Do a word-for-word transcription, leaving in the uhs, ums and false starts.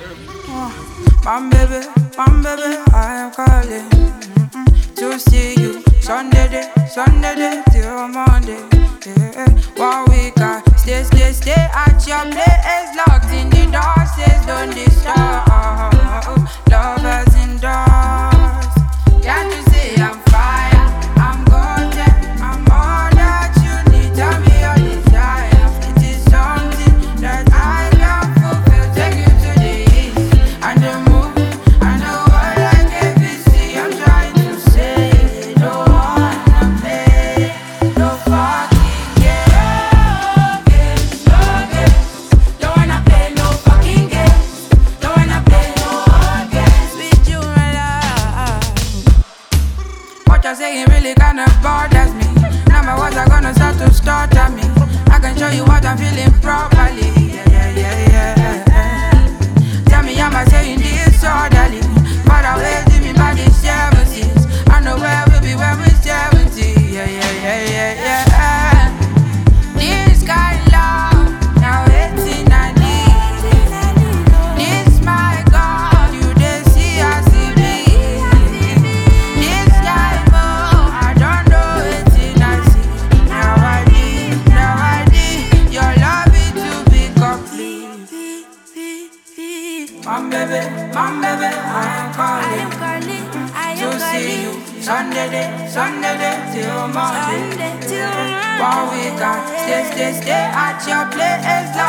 My baby, my baby, I am calling mm-mm, to see you. Sunday day, Sunday day till Monday. Yeah. One week I stay, stay, stay at your place, locked in the door, says don't disturb. Lovers indoors, can't you see I'm fire? I'm golden, I'm all that you need. Tell me your desire. It is something that I can fulfill. Take you to the east and the moon and the world like A B C. I'm trying to say, don't wanna play no fucking game. No games, don't wanna play no fucking game. Don't wanna play no games with you, my love. What you're saying really kinda bothers me. Now my words are gonna start to stutter me. I can show you what I'm feeling properly. Yeah, yeah, yeah, yeah. Tell me, am I saying this orderly? But I'm waiting me by the seventies. I know where we'll be when we're seventy. Yeah, yeah, yeah, yeah, yeah. This kind of love, now waiting I need. This my God, you they see I see me. This life, oh, I don't know waiting I see. Now I need, now I need your love it to be complete. My baby, my baby, I am calling to see you. Sunday day, Sunday day till Monday. One week I stay, stay, stay at your place.